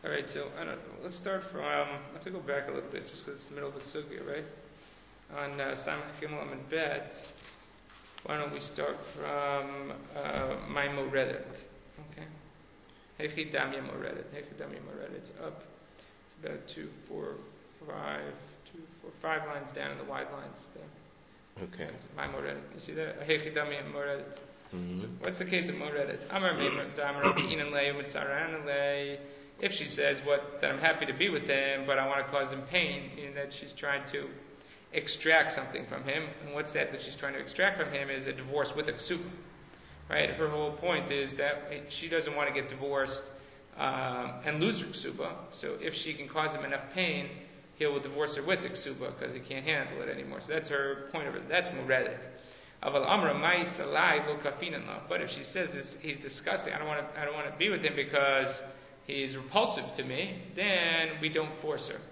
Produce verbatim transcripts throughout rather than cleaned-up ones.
All right, so I don't, let's start from. I have to go back a little bit, just because it's the middle of the sugya, right? On Samach Gimel Amud Bet. Why don't we start from my Moredet? Okay. Hechi Damya Moredet. Hechi Damya Moredet. It's up. It's about two, four, five, two, four, five lines down in the wide lines there. Okay. My Moredet. You see that? Hechi Damya Moredet. Mm-hmm. So what's the case of Moredet? Amar Meimer Damar Inan Lei Mitzaran Lei. If she says what that I'm happy to be with him, but I want to cause him pain, meaning that she's trying to extract something from him, and what's that that she's trying to extract from him is a divorce with a ksuba, right? Her whole point is that she doesn't want to get divorced um, and lose her ksuba. So if she can cause him enough pain, he will divorce her with the ksuba because he can't handle it anymore. So that's her point of it. That's muredet. But if she says this, he's disgusting, I don't want to, I don't want to be with him because he's repulsive to me, then we don't force her.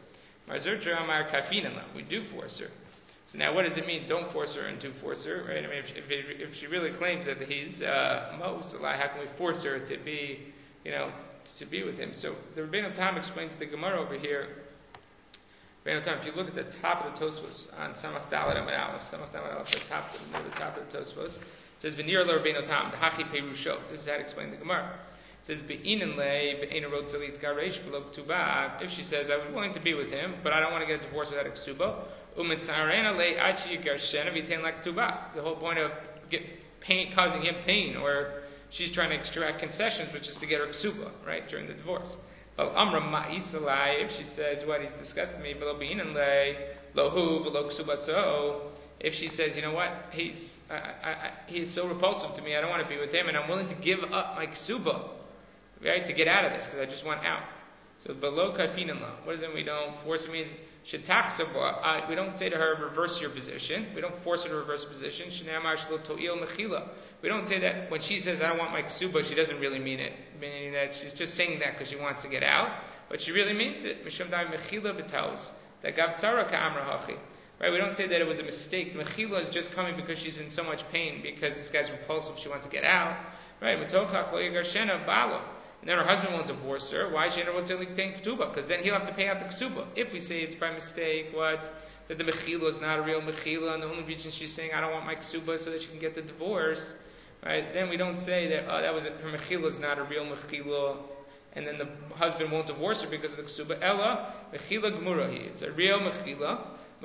We do force her. So now what does it mean, don't force her and do force her, right? I mean, if, if, if she really claims that he's uh, Mos, how can we force her to be, you know, to be with him? So the Rabbeinu Tam explains the Gemara over here. Rabbeinu Tam, if you look at the top of the Tosfos on Samach Dalet Amud Aleph, Samach Dalet Aleph, the top, near the top of the Tosfos, it says, V'nir lo Rabbeinu Tam, the Hachi Perusho. This is how to explain the Gemara. It says, Be'inin le, be'ein rotzalit garesh v'lo k'tuba. If she says, I would willing to be with him, but I don't want to get divorced without a k'suba. U'mitzarena le achi garshena v'tein la k'tuba. The whole point of get pain, causing him pain, or she's trying to extract concessions, which is to get her k'suba, right, during the divorce. But amra ma'isalai, if she says, what, he's disgusted me, v'lo be'inin le, lo hu v'lo k'suba so. If she says, you know what, he's I, I, I, he's so repulsive to me, I don't want to be with him, and I'm willing to give up my k'suba, right, to get out of this, because I just want out. So, below kafinin la. What does it mean? We don't force it. Means shetachsava. We don't say to her, reverse your position. We don't force her to reverse position. Shenamar shlo to'il mechila. We don't say that when she says, I don't want my ksuba, she doesn't really mean it. Meaning that she's just saying that because she wants to get out. But she really means it. Mishum dai mechila b'taus. That gav tzara ka'amra hachi. Right, we don't say that it was a mistake. Mechila is just coming because she's in so much pain, because this guy's repulsive, she wants to get out. Right, mitochach lo yigarshena bala. And then her husband won't divorce her. Why? Because then he'll have to pay out the ksuba. If we say it's by mistake, what? That the mechila is not a real mechila, and the only reason she's saying, I don't want my ksuba so that she can get the divorce, right? Then we don't say that, oh, that was it, her mechila is not a real mechila, and then the husband won't divorce her because of the ksuba. Ella, mechila gemurahi. It's a real mechila.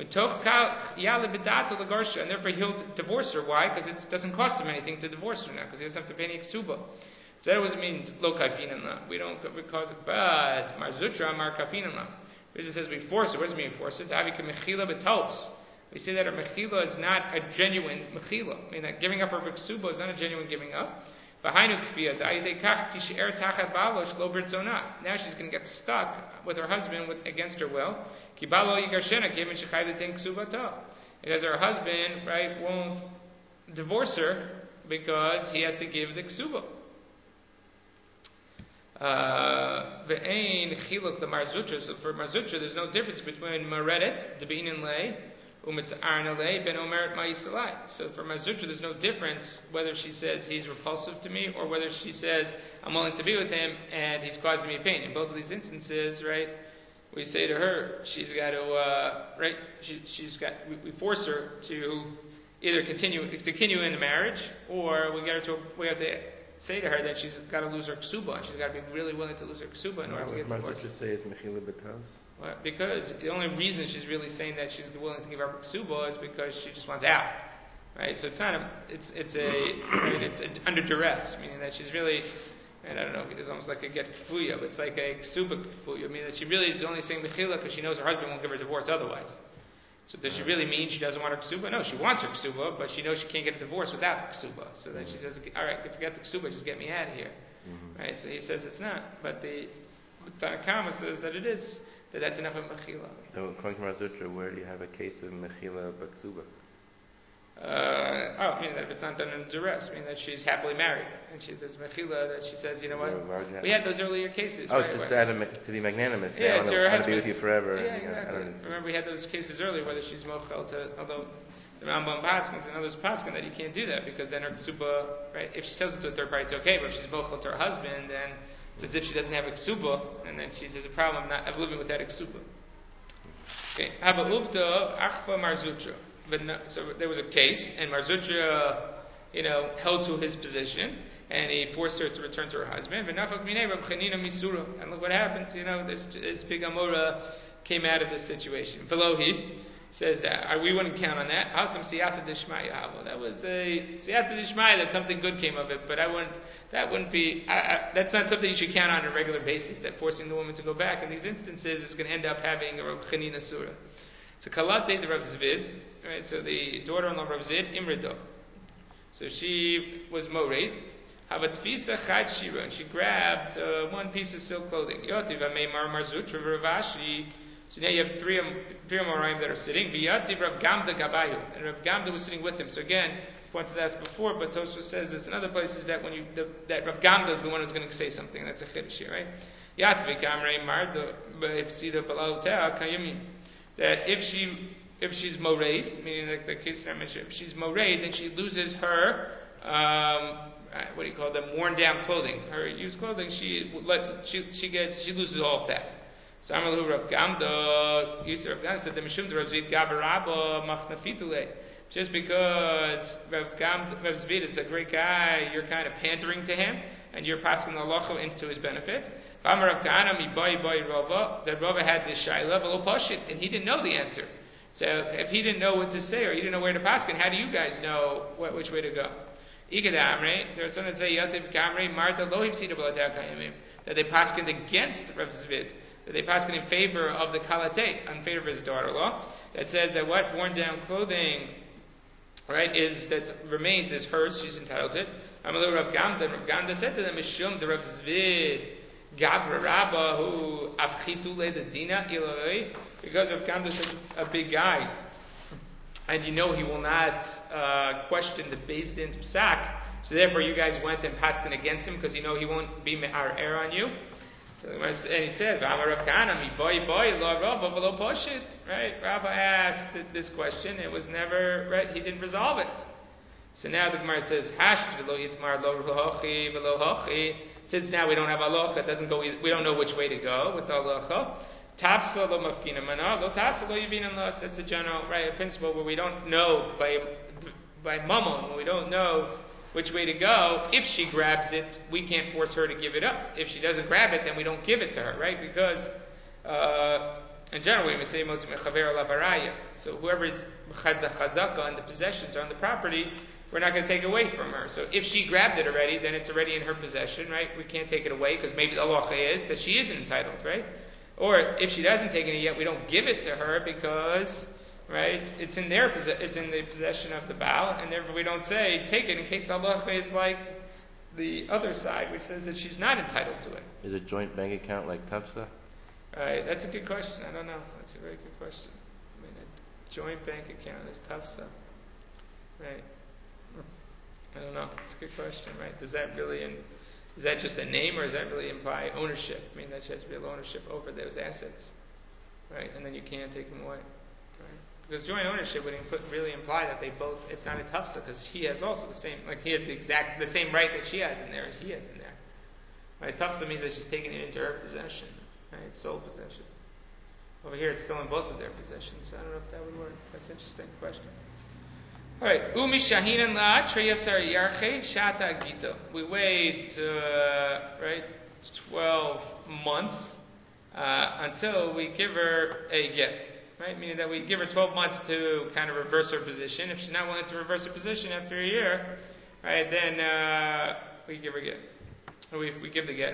And therefore he'll divorce her. Why? Because it doesn't cost him anything to divorce her now, because he doesn't have to pay any ksuba. So that always means lo kaifinan la. We don't because but marzutra mar kaifinan la. It says we force it. What does it mean force it? Avika mechila betos. We say that our mechila is not a genuine mechila. I mean that giving up her ksuba is not a genuine giving up. Behind ukfiyat ayidekach tisher tachat balosh lo bertzona. Now she's going to get stuck with her husband with, against her will. Kibalo yigarshena given shechayv ten ksubata. Because her husband, right, won't divorce her because he has to give the ksuba. Ve'ein chiluk the marzutra. So for marzutra, there's no difference between maredet, debinin lei, umitzarna lei, ben omeret ma'isalai. So for marzutra, there's no difference whether she says he's repulsive to me or whether she says I'm willing to be with him and he's causing me pain. In both of these instances, right, we say to her, she's got to, uh, right, she, she's got, we, we force her to either continue to continue in the marriage, or we get her to, we have to say to her that she's got to lose her ksuba, and she's got to be really willing to lose her ksuba in order to get divorced. Why would say it's mechila b'taus? Well, because the only reason she's really saying that she's willing to give up her ksuba is because she just wants out, right? So it's not a, it's it's a, I mean, it's a, under duress, meaning that she's really, and I don't know, it's almost like a get kfuya, but it's like a ksuba kfuya, I mean that she really is only saying mechila because she knows her husband won't give her a divorce otherwise. So does she really mean she doesn't want her ksuba? No, she wants her ksuba, but she knows she can't get a divorce without the ksuba. So then she says, all right, forget the ksuba, just get me out of here. Mm-hmm. Right? So he says it's not. But the Tanakama says that it is, that that's enough of mechila. So according to Marzutra, where do you have a case of mechila b'ksuba? Uh, oh, I mean that if it's not done in duress, I mean that she's happily married, and she does mechila that she says, you know what, well, we had those earlier cases. Oh, right, to, right. to, add a, to be magnanimous. Yeah, yeah, I want to her to husband. be with you forever. Yeah, and, exactly. I don't Remember we had those cases earlier, whether she's mochel to, although the Rambam Paskins and others Paskin that you can't do that because then her ksuba, right? If she sells it to a third party, it's okay, but if she's mochel to her husband, then It's as if she doesn't have a ksuba, and then she says, a problem, I'm, not, I'm living without a ksuba. Okay, Haba Uvda Achva Marzutra. So there was a case, and Marzutra, you know, held to his position, and he forced her to return to her husband. And look what happened, you know, this, this big Amora came out of this situation. Velohi says that we wouldn't count on that. Hasam siyasa dishmaya. That was a siyasa dishmaya, that something good came of it, but I wouldn't. That wouldn't be. I, I, that's not something you should count on a regular basis. That forcing the woman to go back in these instances is going to end up having a Rav Chanina surah. So kalate to Rav Zvid, right? So the daughter-in-law of Rav Zvid, Imrido. So she was moreid. Havatfisa chad shira, and she grabbed uh, one piece of silk clothing. Yotiv ameimar marzutra Ravashi. So now you have three three Amoraim that are sitting. V'yati Rav Gamda Gabayu, and Rav Gamda was sitting with them. So again, I pointed to that before, but Tosfos says this in other places that when you the, that Rav Gamda is the one who's going to say something. That's a chiddush here, right? Yatvi Kamrei Marda B'Ifsida B'Lautea Kayamin. That if she if she's moreid, meaning like the case that I mentioned, if she's moreid, then she loses her um, what do you call them? Worn down clothing, her used clothing. She let she she gets she loses all of that. So Amalu Rav Gamda, Yisrael Rav Gamda said the Mishum Rav Zvid Gabarabba Machnafitule. Just because Rav Gamda, Rav Zvid is a great guy, you're kind of pandering to him, and you're passing the halacha into his benefit. V'amar Rav Kahana mibai bai Rava, that Rava had this shayla v'lo pashit, and he didn't know the answer. So if he didn't know what to say or he didn't know where to pass, how do you guys know what, which way to go? Ikad Amrei, there are some that say Yativ Kamrei Marta Lohim Sida B'Latei Kayimim, that they paskin against Rav Zvid. That they pass in favor of the kalate, in favor of his daughter-in-law, that says that what worn down clothing, right, is that remains is hers, she's entitled to it. Amalu Rav Gamda, Rav Gamda said to them, Mishum the Rav Zvid, Gabra Rabba, who afchitule the dina iloi, because Rav Gamda is a big guy, and you know he will not uh, question the Beis Din's psak, so therefore you guys went and passed in against him because you know he won't be our heir on you. So, and he says, right? Rabba asked this question. It was never, right? He didn't resolve it. So now the Gemara says, since now we don't have halacha, it doesn't go, we don't know which way to go with the halacha. Tafsa lo mafkina mana, lo tafsa lo yibin unless that's a general, right, a principle where we don't know by, by mammon, we don't know which way to go. If she grabs it, we can't force her to give it up. If she doesn't grab it, then we don't give it to her, right? Because uh, in general, we say so whoever is, has the chazaka and the possessions on the property, we're not going to take away from her. So if she grabbed it already, then it's already in her possession, right? We can't take it away because maybe the halacha is that she isn't entitled, right? Or if she hasn't taken it yet, we don't give it to her because, right, it's in their it's in the possession of the Baal, and therefore we don't say take it in case the halacha is like the other side, which says that she's not entitled to it. Is a joint bank account like Tafsa? Right, that's a good question. I don't know. That's a very good question. I mean, a joint bank account is Tafsa, right? I don't know. It's a good question, right? Does that really, in, is that just a name, or does that really imply ownership? I mean, that has real ownership over those assets, right? And then you can't take them away, right? Because joint ownership would impl- really imply that they both, it's not a tafsa, because he has also the same, like he has the exact, the same right that she has in there as he has in there. Right? Tafsa means that she's taking it into her possession, right? It's sole possession. Over here it's still in both of their possessions, so I don't know if that would work. That's an interesting question. Alright, Umi Shahinan La Treyasar Yarche Shata Gita. We wait, uh, right, twelve months uh, until we give her a get. Right? Meaning that we give her twelve months to kind of reverse her position. If she's not willing to reverse her position after a year, right, then uh, we give her get. We, we give the get.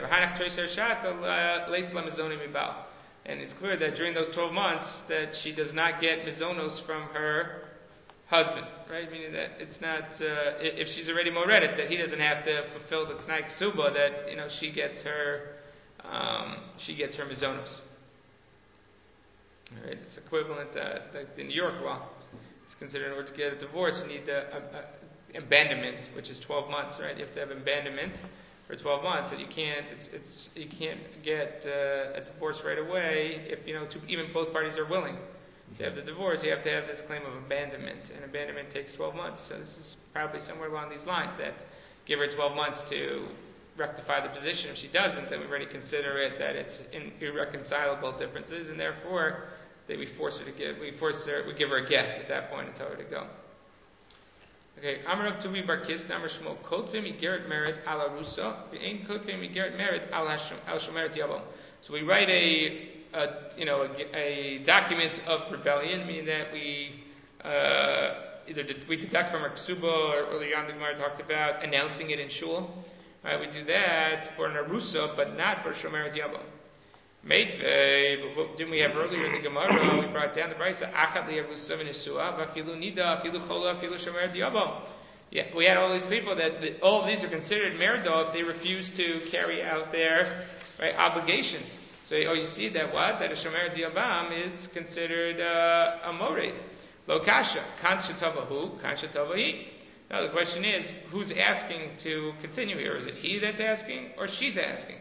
And it's clear that during those twelve months that she does not get mizonos from her husband, right? Meaning that it's not, uh, if she's already moredet, that he doesn't have to fulfill the t'nai ksuba, that, you know, she gets her, um, she gets her mizonos. All right, it's equivalent, uh, like the New York law. It's considered in order to get a divorce, you need a, a, a abandonment, which is twelve months, right? You have to have abandonment for twelve months, and you can't, it's, it's, you can't get uh, a divorce right away if, you know, to, even both parties are willing to have the divorce. You have to have this claim of abandonment, and abandonment takes twelve months. So this is probably somewhere along these lines that give her twelve months to rectify the position. If she doesn't, then we already consider it that it's in irreconcilable differences, and therefore that we force her to give, we force her, we give her a get at that point and tell her to go. Okay, Amar of Tuvi Bar Kisna Amar Shmuel Kotvim Igeret Merit Ala Rusa V'Ein Kotvim Igeret Merit Al Shomeret Yavam. So we write a, a you know a, a document of rebellion, meaning that we uh, either de- we deduct from our ksuba, or earlier on the Gemara talked about announcing it in shul. Right, we do that for an arusa, but not for Shomeret Yavam. Meitvei, what didn't we have earlier in the Gemara? We brought down the brayso Achat li'arusa v'nesua v'afilu nida afilu chola afilu Shomeret Yavam. Yeah, we had all these people that the, all of these are considered merida if they refuse to carry out their right, obligations. So, oh, you see that what that a Shomeret Yavam is considered uh, a mored. Lo kasha kan shetavahu kan shetavahi. Now the question is, who's asking to continue here? Is it he that's asking, or she's asking?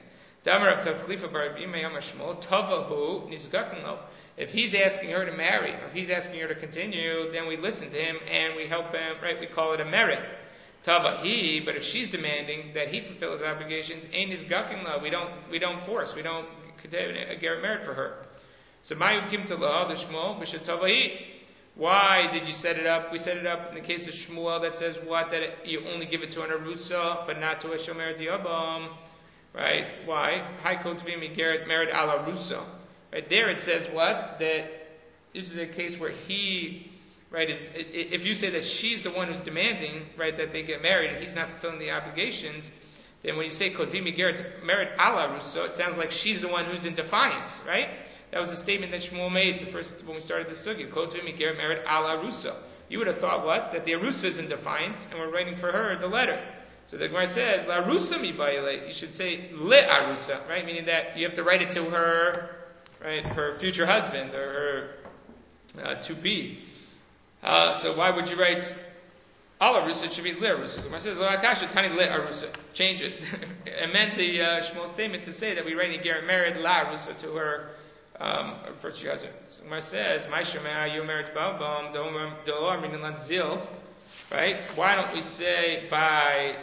If he's asking her to marry, or if he's asking her to continue, then we listen to him and we help him, right? We call it a merit. Tavahi, but if she's demanding that he fulfill his obligations, ain't his gakin we don't we don't force, we don't get merit for her. So mayu kim tala the Shmuel b'shetavahi. Why did you set it up? We set it up in the case of Shmuel that says what? That it, you only give it to an arusa, but not to a Shomeret Yavam. Right? Why? Hai kotvim igeret merit ala rusa. Right there it says what? That this is a case where he, right, is if you say that she's the one who's demanding, right, that they get married and he's not fulfilling the obligations, then when you say kotvim igeret merit ala rusa, it sounds like she's the one who's in defiance, right? That was a statement that Shmuel made the first when we started the sugya. Kotvim igeret merit ala rusa. You would have thought what? That the arusa is in defiance and we're writing for her the letter. So the Gemara says, La Rusa mi bayile. You should say le arusa, right? Meaning that you have to write it to her, right, her future husband or her uh, to be. Uh, so why would you write al arusa? It should be le arusa. So the Gemara says, La kasha tani le arusa. Change it. Amend the uh, Shmuel statement to say that we write Igeret married la arusa to her um, her future husband. So the Gemara says, My shema you married babam dolar minalan zil. Right? Why don't we say by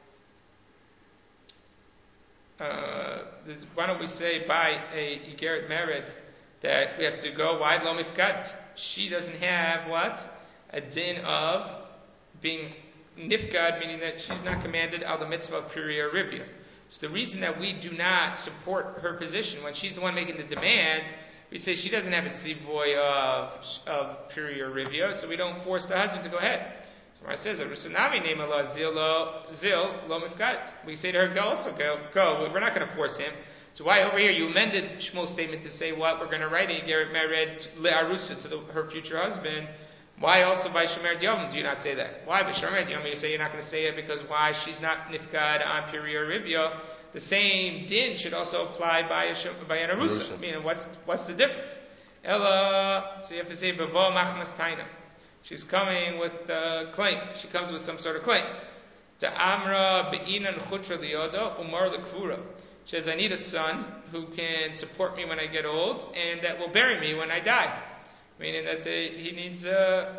Uh, the, why don't we say by a Igeret merit that we have to go wide lo mifkat? She doesn't have what? A din of being nifkad, meaning that she's not commanded al the mitzvah of Piriya Ribya. So the reason that we do not support her position when she's the one making the demand, we say she doesn't have a tzivoy of of Piriya Ribya, so we don't force the husband to go ahead. It says, zil lo mifkat. We say to her, go also, go, go. We're not going to force him. So why over here you amended Shmuel's statement to say what? We're going to write a Igeret mered le'arusa to the, her future husband. Why also by Shomeret Yavam do you not say that? Why by Shomeret Yavam you say you're not going to say it because why? She's not nifkad on Piriya Ribya. The same din should also apply by a, by an arusa. I mean, what's, what's the difference? Ella, so you have to say, bavo machmas taina. She's coming with a claim. She comes with some sort of claim. Ta'amra be'inan chutra liyoda umar lekvura. She says, I need a son who can support me when I get old and that will bury me when I die. Meaning that they, he needs, uh,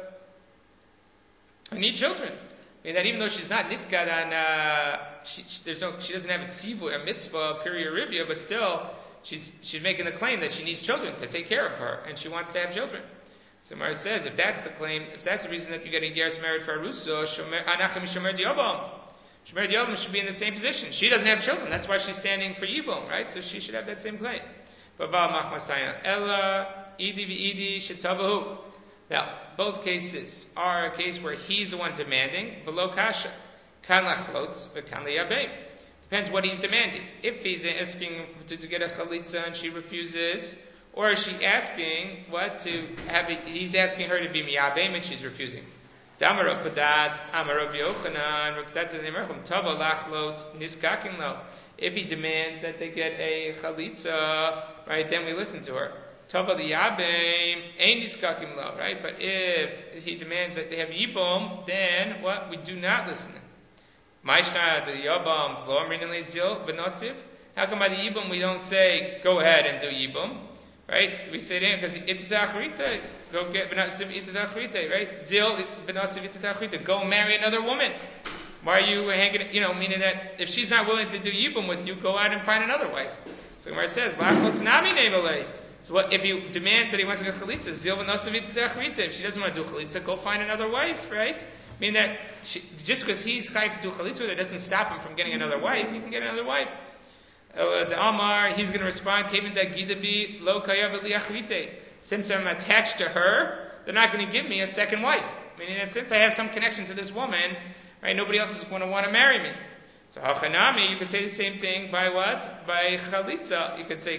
I need children. Meaning that even though she's not nifkad on, uh, she, she, there's no, she doesn't have a tzivu, a mitzvah, Piriya Ribya, but still, she's, she's making the claim that she needs children to take care of her and she wants to have children. So Mara says, if that's the claim, if that's the reason that you get Igeret married for Arusa, Anachim Shomeret Yavam. Shomeret Yavam should be in the same position. She doesn't have children. That's why she's standing for Yibum, right? So she should have that same claim. Baval Machmas Tayna. Ella, Idi V'Idi, Shetavahu. Now, both cases are a case where he's the one demanding, V'lo Kasha. Kan Lachlotz, V'kan Liyabeim. Depends what he's demanding. If he's asking to, to get a Chalitza and she refuses, or is she asking what to have? A, he's asking her to be miyabeim and she's refusing. Damar Padat, Amar Rav Yochanan, Rav Padat Nemerchum Tava Lachlot Niskakin Lo. If he demands that they get a chalitza, right, then we listen to her. Tava liyabeim ein niskakim lo, right? But if he demands that they have yibum, then what? We do not listen. Ma'ishna the yabam to lo amrin zil benosiv. How come by the yibum we don't say go ahead and do yibum? Right? We say it because itadachrita, go get v'nasiv itadachrita, right? Zil v'nasiv itadachrita, go marry another woman. Why are you hanging, you know, meaning that if she's not willing to do Yibum with you, go out and find another wife. So Gemara says, so what, if he demands that he wants to get chalitza, if she doesn't want to do chalitza, go find another wife, right? Meaning that she, just because he's chayav to do chalitza with her doesn't stop him from getting another wife. He can get another wife. Uh, the Amar, he's going to respond, since I'm attached to her, they're not going to give me a second wife. Meaning that since I have some connection to this woman, right, nobody else is going to want to marry me. So hachanami, you could say the same thing by what? By chalitza. You could say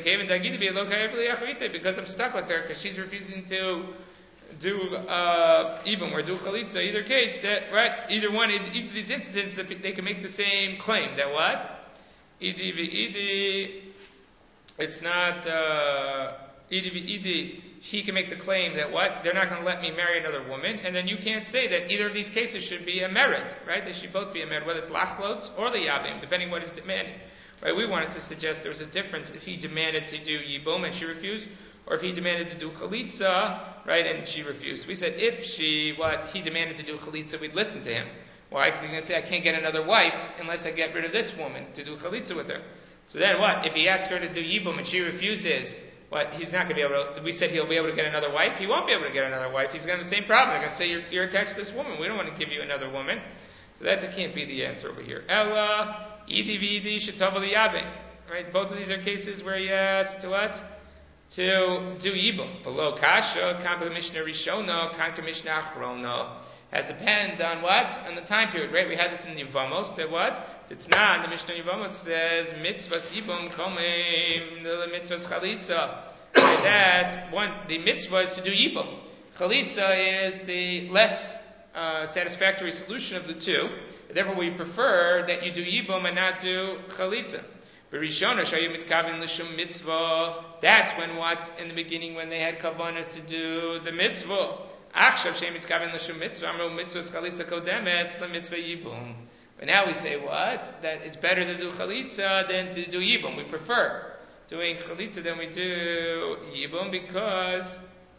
because I'm stuck with her because she's refusing to do uh, ibum or do chalitza. Either case, that right, either one, either of these instances, they can make the same claim that what? Idi v'idi, it's not uh, idi v'idi. He can make the claim that what? They're not going to let me marry another woman, and then you can't say that either of these cases should be a merit, right? They should both be a merit, whether it's lachlots or the yabim, depending what is demanded. Right? We wanted to suggest there was a difference if he demanded to do yibum and she refused, or if he demanded to do chalitza, right, and she refused. We said if she, what, he demanded to do chalitza, we'd listen to him. Why? Because he's going to say, I can't get another wife unless I get rid of this woman to do chalitza with her. So then what? If he asks her to do yibum and she refuses, what? He's not going to be able to, we said he'll be able to get another wife. He won't be able to get another wife. He's going to have the same problem. They're going to say, you're, you're attached to this woman. We don't want to give you another woman. So that, that can't be the answer over here. Ella, idi v'idi, shetava liyabe. Right? Both of these are cases where he has to what? To do yibum. Below kasha, kanka mishnah rishona, kanka mishnah achrona. Has depends on what? On the time period, right? We had this in the Yevamos, that what? It's not. The Mishnah Yevamos says, mitzvahs yibum komim, the mitzvahs chalitza. Right, that one, the mitzvah is to do yibum. Chalitza is the less uh, satisfactory solution of the two. Therefore, we prefer that you do yibum and not do chalitza. Berishona shayu mitkavin l'shum mitzvah. That's when what? In the beginning, when they had kavanah to do the mitzvah. Achshav she'em mitkavin l'shum mitzvah. Amru mitzvahs chalitza kodemes l'mitzvah yibum. But now we say what? That it's better to do chalitza than to do yibum. We prefer doing chalitza than we do yibum because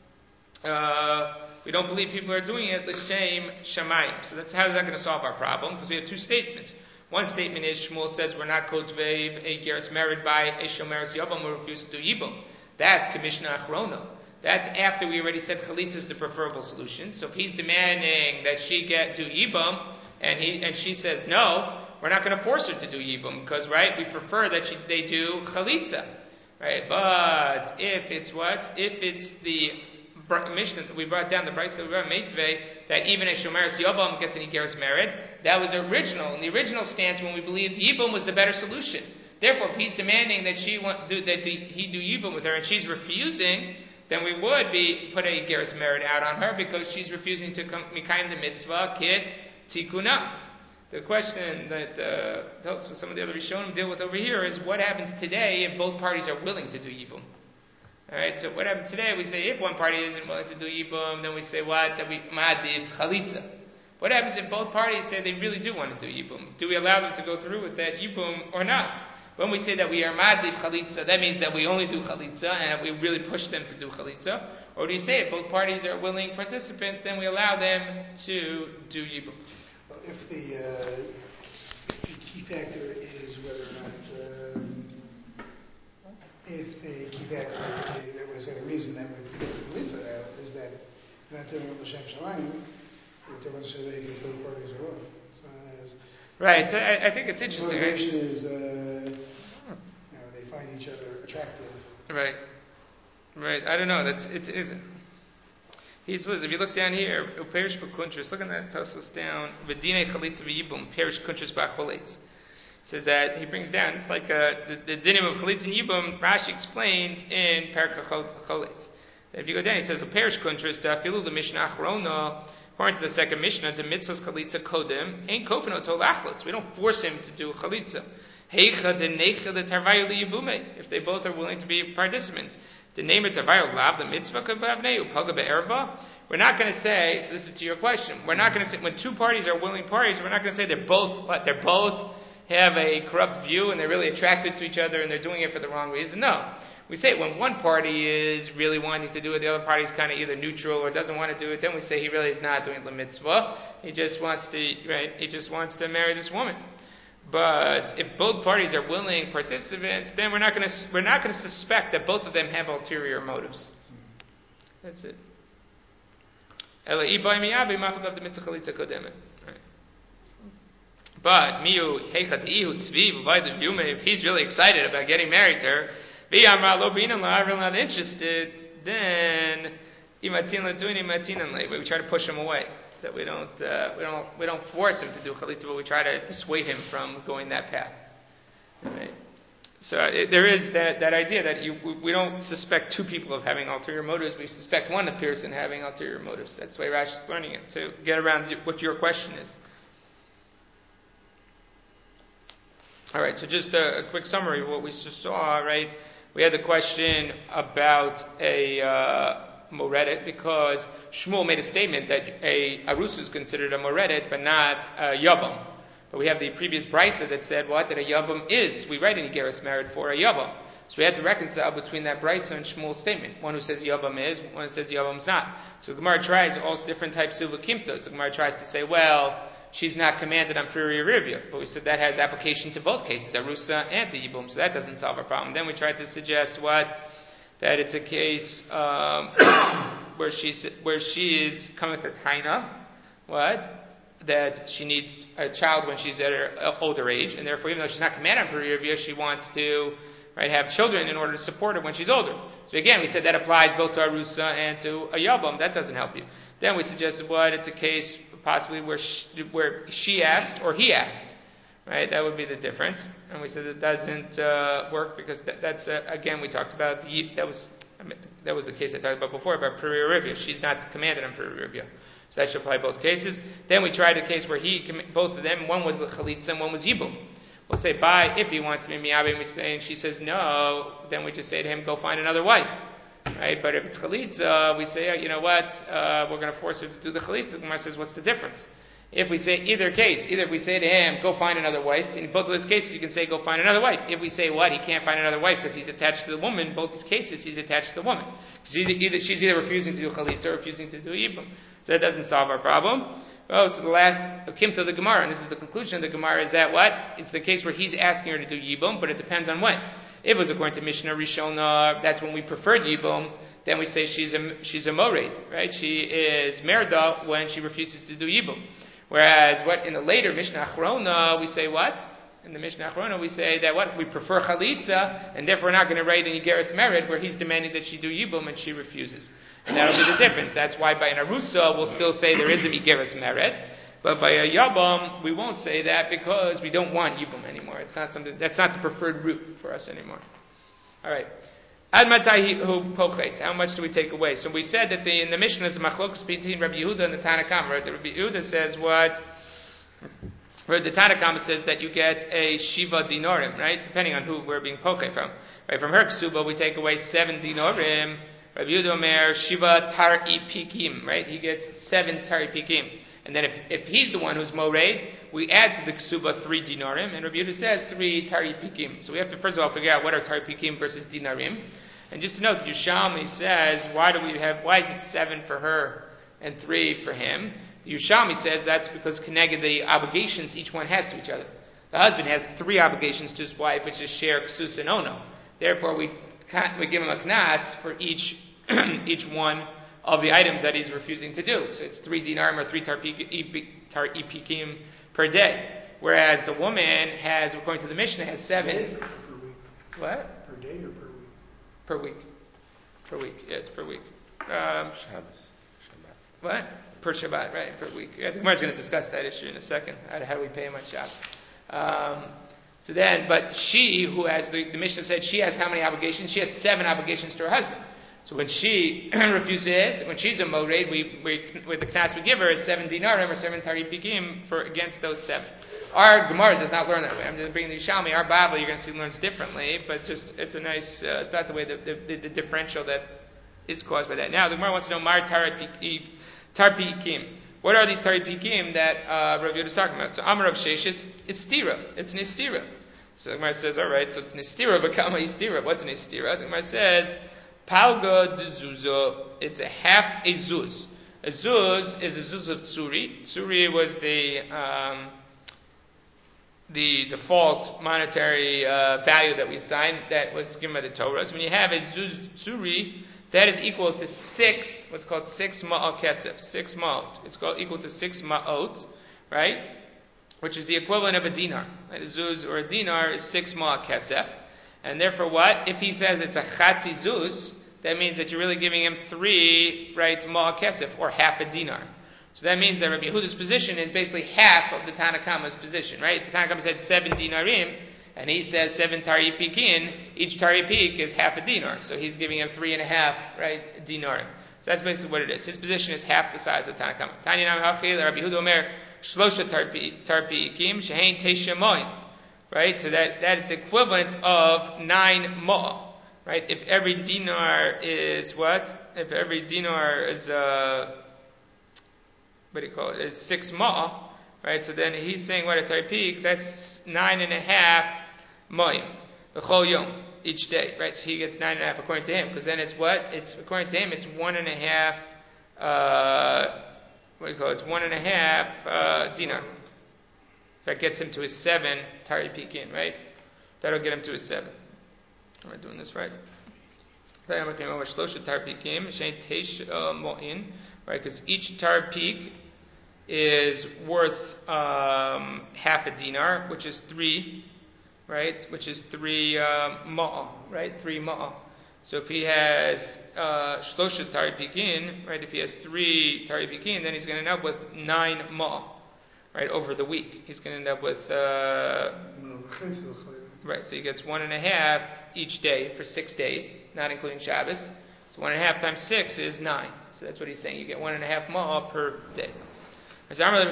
uh, we don't believe people are doing it l'shem shamayim. So that's how is that going to solve our problem? Because we have two statements. One statement is Shmuel says we're not kotveiv a geras married by a shomeres yabam who refuses to do yibum. That's commissioner achrona. That's after we already said chalitza is the preferable solution. So if he's demanding that she get do yibum and he and she says no, we're not going to force her to do yibum because right we prefer that she, they do chalitza, right? But if it's what? If it's the Mishnah we brought down the Brisa we brought Meitvei that even a shomeres yabam gets an igeres married, that was original. In the original stance when we believed yibum was the better solution. Therefore, if he's demanding that she want do that he do yibum with her and she's refusing, then we would be put a geras merit out on her because she's refusing to mikayim the mitzvah kit tikuna. The question that uh, some of the other Rishonim deal with over here is what happens today if both parties are willing to do yibum. All right, so what happens today? We say if one party isn't willing to do yibum, then we say what? That we ma'adif chalitza. What happens if both parties say they really do want to do yibum? Do we allow them to go through with that yibum or not? When we say that we are madliv chalitza, that means that we only do chalitza and we really push them to do chalitza. Or do you say if both parties are willing participants, then we allow them to do yibum? Well, if the, uh, if the key factor is whether or not, um, if the key factor, if there was a reason that we put the chalitza out, is that you're not doing it with the Shem Shamayim, the difference is that both parties are willing. It's not as, right, so I, I think it's interesting. The motivation right? is, uh, you know, they find each other attractive. Right, right. I don't know. That's it's it's. He says if you look down here, perish b'kuntris. Look at that Tosfos down. V'dinei chalitza v'yibum perish kuntris b'choletz. Says that he brings down. It's like uh, the, the dinim of chalitza and yibum. Rashi explains in Perek Choletz. If you go down, he says perish kuntris dafilu the mishnah achrona. According to the second Mishnah, the mitzvahs chalitza kodim ain't kofino tol achlutz. We don't force him to do chalitza. Heicha de neicha de tarvayu liyibume. If they both are willing to be participants, the name of tarvayu lav the mitzvah kabavne upaga be'erba. We're not going to say. So this is to your question. We're not going to say when two parties are willing parties. We're not going to say they're both. What they're both have a corrupt view and they're really attracted to each other and they're doing it for the wrong reason. No. We say when one party is really wanting to do it, the other party is kind of either neutral or doesn't want to do it, then we say he really is not doing the mitzvah. He just wants to, right? He just wants to marry this woman. But if both parties are willing participants, then we're not going to we're not going to suspect that both of them have ulterior motives. That's it. But if he's really excited about getting married to her, I'm really not interested, then we try to push him away. That we don't uh, we don't we don't force him to do chalitza, but we try to dissuade him from going that path. Right? So it, there is that, that idea that you, we don't suspect two people of having ulterior motives. We suspect one person having ulterior motives. That's the way Rashi is learning it, to get around what your question is. All right, so just a, a quick summary of what we just saw, right? We had the question about a uh, moredet, because Shmuel made a statement that a arusa is considered a moredet, but not a yabam. But we have the previous brisa that said what? That a yabam is. We write in Igeris married for a yabam. So we had to reconcile between that brisa and Shmuel's statement. One who says yabam is, one who says yabam's not. So the Gemara tries all different types of lakimtos. The Gemara tries to say, well, she's not commanded on Puri Rivya. But we said that has application to both cases, arusa and to yibum. So that doesn't solve our problem. Then we tried to suggest what? That it's a case um, where she's where she is coming to taina, what? That she needs a child when she's at her older age, and therefore, even though she's not commanded on Puri Rivya, she wants to, right, have children in order to support her when she's older. So again, we said that applies both to arusa and to a yabam. That doesn't help you. Then we suggested what? It's a case possibly where she, where she asked or he asked. Right, that would be the difference, and we said it doesn't uh, work because that, that's uh, again we talked about the, that was I mean, that was the case I talked about before about Puri Rivya. She's not commanded on Puri Rivya, so that should apply both cases. Then we tried a case where he both of them, one was the chalitza and one was yibum. We'll say bye if he wants to be miyabe. We say and she says no, then we just say to him go find another wife. Right, but if it's chalitza, we say you know what uh, we're going to force her to do the chalitza. The Gemara says what's the difference? If we say either case, either if we say to him, go find another wife, in both of those cases you can say, go find another wife. If we say what? He can't find another wife because he's attached to the woman, in both these cases he's attached to the woman. Because either, either, she's either refusing to do chalitza or refusing to do yibum. So that doesn't solve our problem. Oh, so the last kimta of the Gemara, and this is the conclusion of the Gemara, is that what? It's the case where he's asking her to do yibum, but it depends on when. If it was according to Mishnah Rishona, that's when we preferred yibum, then we say she's a, she's a mored, right? She is merda when she refuses to do yibum. Whereas what in the later Mishnah Achrona we say what? In the Mishnah Achrona we say that what? We prefer chalitza, and therefore we're not going to write in Yigeres Mered where he's demanding that she do yibum and she refuses. And that'll be the difference. That's why by an arusa we'll still say there is a Yigeres Mered, but by a yabam we won't say that because we don't want yibum anymore. It's not something that's not the preferred route for us anymore. All right. Ad matai hu pochet. How much do we take away? So we said that the, in the Mishnah is the machlokus between Rabbi Yehuda and the Tanna Kama. The Rabbi Yehuda says what? Where the Tanna Kama says that you get a shiva dinorim, right? Depending on who we're being pochet from. Right? From her ksuba we take away seven dinorim. Rabbi Yehuda Omer shiva tari pikim, right? He gets seven tari pikim. And then if, if he's the one who's mored, we add to the ksuba three dinarim, and Rabbi Yehuda says three tari pikim. So we have to first of all figure out what are tari pikim versus dinarim. And just to note, the Yushalmi says, why do we have? Why is it seven for her and three for him? The Yushalmi says that's because connected the obligations each one has to each other. The husband has three obligations to his wife, which is share ksus and ono. Therefore, we we give him a knas for each each one of the items that he's refusing to do. So it's three dinarim or three tar ipikim per day. Whereas the woman has, according to the Mishnah, has seven. Per week. What? Per day or per week? Per week. Per week. Yeah, it's per week. Um, Shabbos. Shabbat. what? Per Shabbat, right, per week. Yeah, the Gemara is going to discuss that issue in a second. How do, how do we pay him on Shabbos? Um, so then, but she, who has, the, the Mishnah said she has how many obligations? She has seven obligations to her husband. So when she refuses, when she's a mored, we, we with the knas we give her is seven dinarim or seven tari pikim for against those seven. Our Gemara does not learn that way. I'm just bringing the Yushalmi. Our Bava, you're going to see, learns differently, but just it's a nice uh, thought the way the, the, the differential that is caused by that. Now the Gemara wants to know mar tari pikim. What are these tari pikim that uh, Rav Yehuda is talking about? So Amar Rav Sheshes, it's stira. It's an istira. So the Gemara says, all right, so it's nistira, but kama istira. What's an istira? The Gemara says, palga de zuzah. It's a half a zuz. A zuz is a zuz of tsuri. Tsuri was the um, the default monetary uh, value that we assigned that was given by the Torah. So when you have a zuz tsuri, that is equal to six, what's called six ma'ot kesef, six ma'ot. It's called equal to six ma'ot, right? Which is the equivalent of a dinar. Right? A zuz or a dinar is six ma'ot kesef. And therefore what? If he says it's a chatzi zuz, that means that you're really giving him three, right, ma'at kesef, or half a dinar. So that means that Rabbi Yehuda's position is basically half of the Tanakama's position, right? The Tanakama said seven dinarim, and he says seven tari pikin. Each tari pik is half a dinar, so he's giving him three and a half, right, dinarim. So that's basically what it is. His position is half the size of Tanakama. Tanya nam hachil, Rabbi Yehuda omer shlosha tar pikim shehein teisha moin, right? So that that is the equivalent of nine ma'ah. Right? If every dinar is what? If every dinar is, uh, what do you call it? It's six ma'ah, right? So then he's saying what a tarpik, that's nine and a half ma'im, the chol yom, each day, right? He gets nine and a half according to him, because then it's what? It's, according to him, it's one and a half, uh, what do you call it? It's one and a half, uh, dinar. That gets him to his seven taripikin, right? That'll get him to his seven. Am I doing this right? Right, because each tar peak is worth um, half a dinar, which is three, right? Which is three uh, ma'ah, right? Three ma'ah. So if he has shlosha tar pikin, right? If he has three tar pikin, then he's going to end up with nine ma'ah, right? Over the week, he's going to end up with. Uh, Right, so he gets one and a half each day for six days, not including Shabbos. So one and a half times six is nine. So that's what he's saying. You get one and a half ma'ah per day. What's the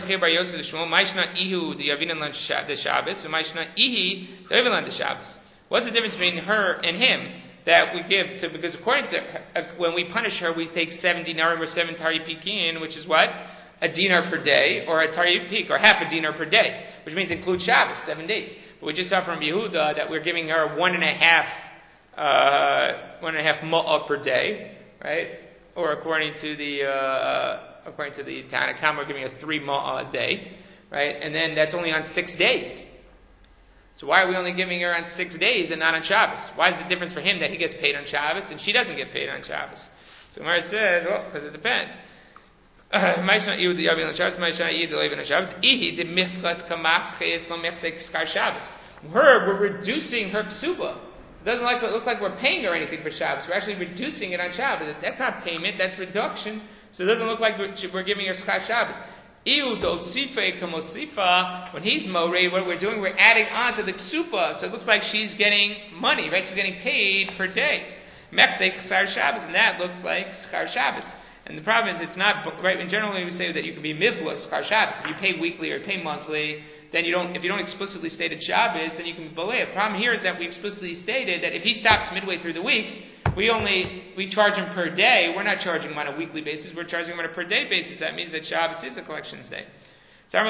difference between her and him that we give? So because according to her, when we punish her, we take seven dinarim or seven tari pikin, which is what? A dinar per day, or a tari pik, or half a dinar per day, which means include Shabbos, seven days. We just saw from Yehuda that we're giving her one and a half, uh, one and a half ma'ah per day, right? Or according to the uh, according to the Tanakam, we're giving her three ma'ah a day, right? And then that's only on six days. So why are we only giving her on six days and not on Shabbos? Why is the difference for him that he gets paid on Shabbos and she doesn't get paid on Shabbos? So Gemara says, well, because it depends. Her, we're reducing her ksuba. It doesn't like, look like we're paying her anything for Shabbos. We're actually reducing it on Shabbos. That's not payment, that's reduction. So it doesn't look like we're, we're giving her schar Shabbos. When he's morei, what we're doing, we're adding on to the ksuba. So it looks like she's getting money, right? She's getting paid per day. And that looks like schar Shabbos. And the problem is, it's not right. And generally, we say that you can be mivla schar Shabbos. If you pay weekly or pay monthly, then you don't. If you don't explicitly state it Shabbos, then you can belay. The problem here is that we explicitly stated that if he stops midway through the week, we only we charge him per day. We're not charging him on a weekly basis. We're charging him on a per day basis. That means that Shabbos is a collections day. All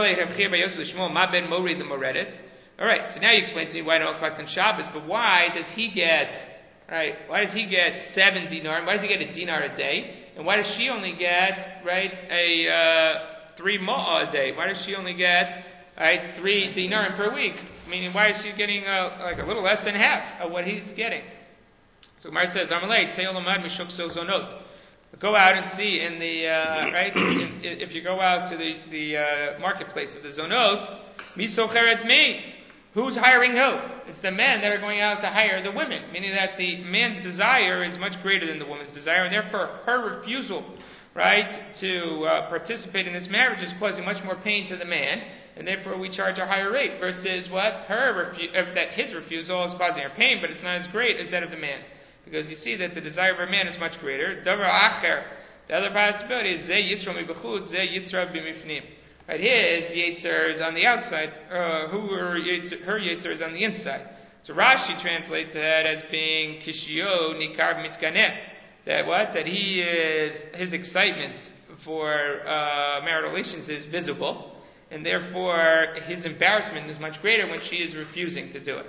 right. So now you explain to me why I don't collect on Shabbos, but why does he get? Right? Why does he get seven dinar? Why does he get a dinar a day? And why does she only get, right, a uh, three ma'ah a day? Why does she only get, right, three dinarim per week? Meaning, why is she getting uh, like a little less than half of what he's getting? So Gemara says, "Amalei tzei olamad mishuk so zonot." Go out and see in the uh, right. In, if you go out to the the uh, marketplace of the zonot, mi socheret mi. Who's hiring who? It's the men that are going out to hire the women, meaning that the man's desire is much greater than the woman's desire, and therefore her refusal, right, to uh, participate in this marriage is causing much more pain to the man, and therefore we charge a higher rate versus what her refu- uh, that his refusal is causing her pain, but it's not as great as that of the man, because you see that the desire of a man is much greater. Davar acher, the other possibility is ze yisro mibachut, ze yitzra b'mifnim. Right, his yetzer is on the outside. Uh, who her yetzer, her yetzer is on the inside. So Rashi translates that as being kishio nikar mitzkaneh. That what? That he is his excitement for uh, marital relations is visible, and therefore his embarrassment is much greater when she is refusing to do it.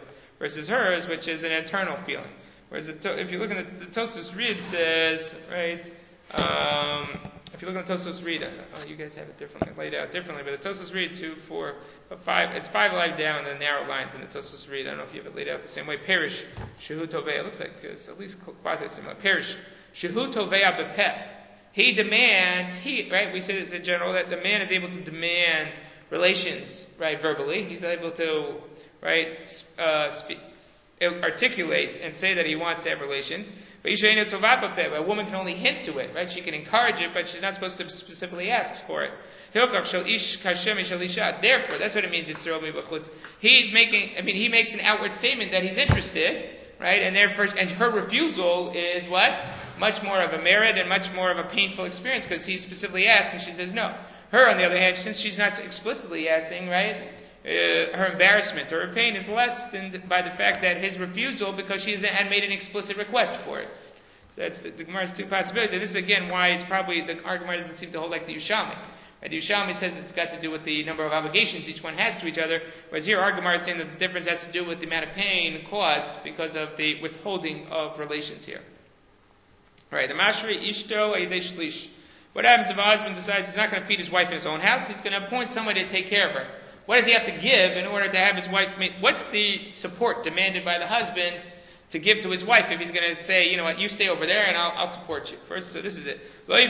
versus hers, which is an internal feeling. Whereas the, if you look at the, the Tosfos Reed says, right, um, if you look at the Tosfos Reed, oh, you guys have it differently, laid out differently, but the Tosfos Reed, two, four, five, it's five lines down, the narrow lines in the Tosfos Reed. I don't know if you have it laid out the same way. Perish, Shehu Tovei, it looks like it's at least quasi-similar. Perish, Shehu Tovei Bepeh. He demands, he, right, we said it's in general that the man is able to demand relations, right, verbally. He's able to, right, uh, speak, articulate and say that he wants to have relations. But a woman can only hint to it, right? She can encourage it, but she's not supposed to specifically ask for it. Therefore, that's what it means in He's making, I mean, he makes an outward statement that he's interested, right? And therefore, and her refusal is what? Much more of a merit and much more of a painful experience because he specifically asked and she says no. Her, on the other hand, since she's not explicitly asking, right, uh, her embarrassment or her pain is lessened by the fact that his refusal, because she had made an explicit request for it. So that's the, the Gemara's two possibilities. And this is again why it's probably the argument doesn't seem to hold like the Yerushalmi. Right? The Yerushalmi says it's got to do with the number of obligations each one has to each other, whereas here our Gemara is saying that the difference has to do with the amount of pain caused because of the withholding of relations here. Right, the Mashri Ishto Eidei Shlish. What happens if a husband decides he's not going to feed his wife in his own house? He's going to appoint somebody to take care of her. What does he have to give in order to have his wife make? What's the support demanded by the husband to give to his wife if he's going to say, you know what, you stay over there and I'll, I'll support you? First, so this is it. You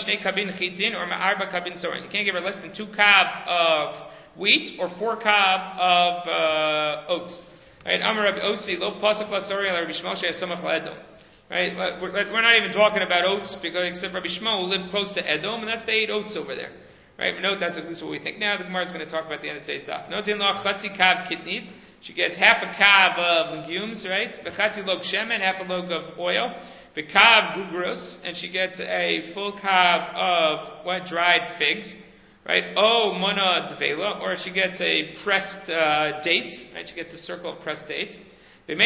can't give her less than two kav of wheat or four kav of uh, oats. Right? Amar Rabbi Osi lo pasuk la sori ala Rabbi Shmuel she'asamach la'edom. Right, we're not even talking about oats because except Rabbi Shmuel who lived close to Edom, and that's they ate oats over there. Right, note that's at least what we think. Now the Gemara is going to talk about the end of today's daf. Note in la chatzi kav kitnit. She gets half a kav of legumes, right? Bechatzi log shemen, half a log of oil. Bekav gugros, and she gets a full kav of what dried figs, right? Oh mana devela, or she gets a pressed uh, dates, right? She gets a circle of pressed dates. If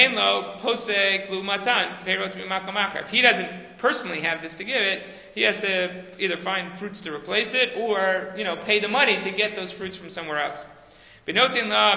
he doesn't personally have this to give it, he has to either find fruits to replace it or, you know, pay the money to get those fruits from somewhere else. She gets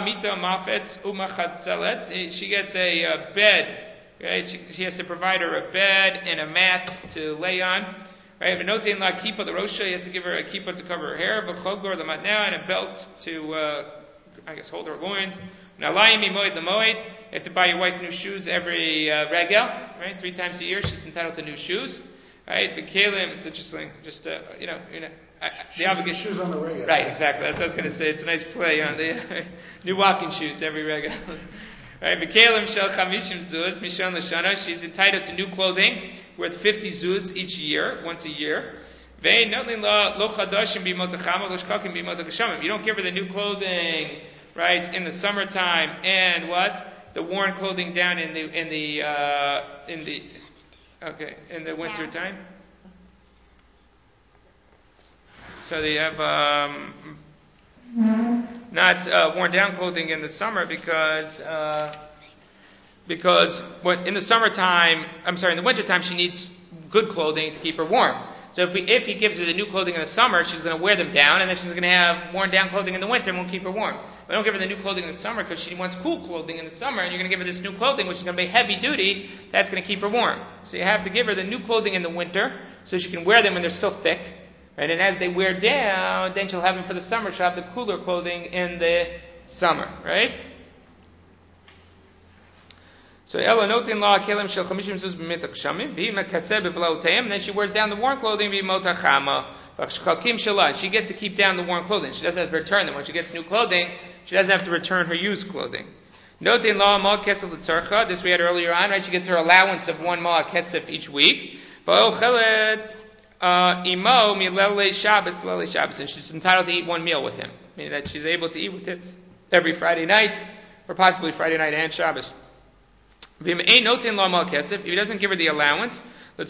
a uh, bed, right? She, she has to provide her a bed and a mat to lay on. Right? He has to give her a kippah to cover her hair, and a belt to, uh, I guess, hold her loins. You have to buy your wife new shoes every uh, regel, right? Three times a year, she's entitled to new shoes, right? But Kalim, it's interesting, just uh, you know, you know, I, I, the obligation. Shoes on the regel. Right, exactly. That's what I was going to say. It's a nice play on the uh, new walking shoes every regel. Right? But Kalim shel chamishim zuz mishon l'shana. She's entitled to new clothing worth fifty zuz each year, once a year. You don't give her the new clothing, right, in the summertime, and what? The worn clothing down in the in the uh, in the okay in the winter time. So they have um, not uh, worn down clothing in the summer because uh, because when, in the summertime, I'm sorry, in the wintertime she needs good clothing to keep her warm. So if we, if he gives her the new clothing in the summer, she's going to wear them down, and then she's going to have worn down clothing in the winter and won't keep her warm. But don't give her the new clothing in the summer because she wants cool clothing in the summer, and you're going to give her this new clothing, which is going to be heavy duty. That's going to keep her warm. So you have to give her the new clothing in the winter so she can wear them when they're still thick. Right? And as they wear down, then she'll have them for the summer. She'll have the cooler clothing in the summer. Right? So Ella notin la kelim shel chamishim zuz b'mitak shamim v'hima kaseh b'vlaoteim. Then she wears down the worn clothing v'motachama v'chshalkim shelah. She gets to keep down the worn clothing. She doesn't have to return them. When she gets new clothing, she doesn't have to return her used clothing. Notin la ma kesef l'tzarcha. This we had earlier on, right? She gets her allowance of one ma kesef each week. Ba'ochelet imo milele Shabbos lele Shabbos, and she's entitled to eat one meal with him, meaning that she's able to eat with him every Friday night, or possibly Friday night and Shabbos. If he doesn't give her the allowance, her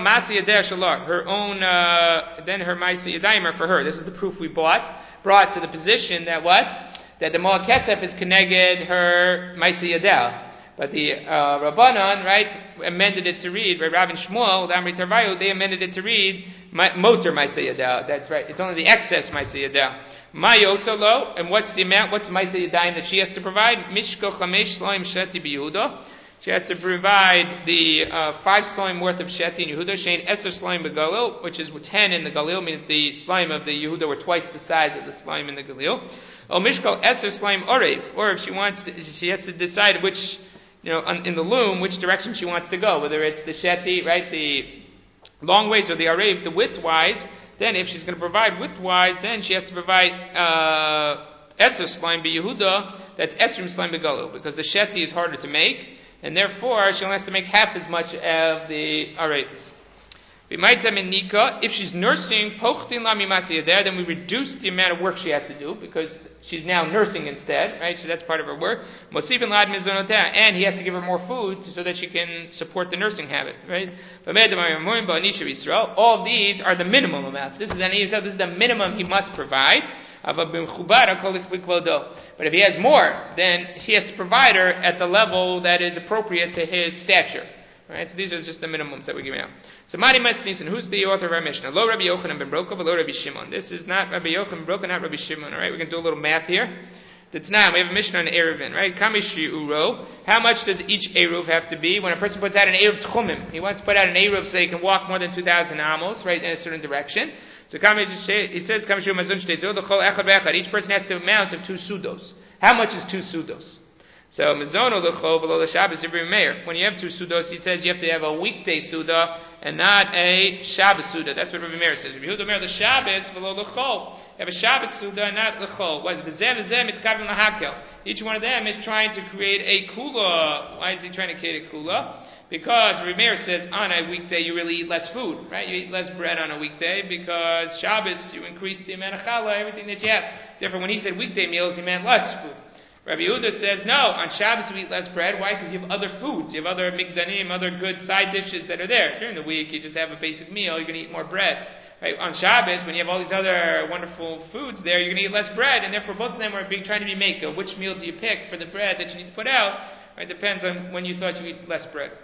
own, uh, then her ma'aseh yadayim are for her. This is the proof we bought, brought to the position that what? That the ma'al kesef is connected her ma'aseh yadayim. But the uh, Rabbanan, right, amended it to read, right, Rav and Shmuel, the Amri Tarvayu, they amended it to read motor ma'aseh yadayim. That's right. It's only the excess ma'aseh yadayim. Mayosalo, and what's the amount? What's the Ma'aseh Yadayim that she has to provide? Mishko chamesh shloim sheti b'Yehuda. She has to provide the uh, five slime worth of sheti in Yehuda. Shein eser slime b'Galil, which is ten in the Galil, meaning the slime of the Yehuda were twice the size of the slime in the Galil. O mishkal eser slime orev, or if she wants to, she has to decide which, you know, in the loom, which direction she wants to go, whether it's the sheti, right, the long ways, or the arev, the width-wise. Then if she's going to provide width-wise, then she has to provide uh, eser slime b'Yehuda, that's esrim slime b'Galil, because the sheti is harder to make, and therefore she only has to make half as much of the arev. If she's nursing, then we reduce the amount of work she has to do, because she's now nursing instead, right? So that's part of her work. And he has to give her more food so that she can support the nursing habit, right? All of these are the minimum amounts. This is an this is the minimum he must provide. But if he has more, then he has to provide her at the level that is appropriate to his stature. Right, so these are just the minimums that we're giving out. So Mari Masnisen, who's the author of our Mishnah? Lo Rabbi Yochanan ben Broka, but lo Rabbi Shimon. This is not Rabbi Yochanan ben Broka, not Rabbi Shimon. All right, we can do a little math here. That's now we have a Mishnah on Eruvin, right? Kamishi Uro. How much does each Eruv have to be? When a person puts out an Eruv Tchumim, he wants to put out an Eruv so they can walk more than two thousand amos, right, in a certain direction. So Kamishi, he says Kamishi Mazun Shtezul, the Chol Echad Ve'echad. Each person has the amount of two sudos. How much is two sudos? So Mazono L'chol below the Shabbos Ibn Meir. When you have two sudos, he says you have to have a weekday suda and not a Shabbos suda. That's what Rabbi Meir says. Rabbi Yehuda Meir the Shabbos below the Chol. You have a Shabbos suda and not the Chol. What is B'zeh B'zeh Mitkavim L'Hakel? Each one of them is trying to create a kula. Why is he trying to create a kula? Because Rabbi Meir says on a weekday you really eat less food, right? You eat less bread on a weekday because Shabbos you increase the amount of challah, everything that you have. Therefore, when he said weekday meals, he meant less food. Rabbi Yehuda says, no, on Shabbos we eat less bread. Why? Because you have other foods. You have other migdanim, other good side dishes that are there. During the week, you just have a basic meal. You're going to eat more bread. Right? On Shabbos, when you have all these other wonderful foods there, you're going to eat less bread. And therefore, both of them are being, trying to be makel. Which meal do you pick for the bread that you need to put out? Right? Depends on when you thought you eat less bread.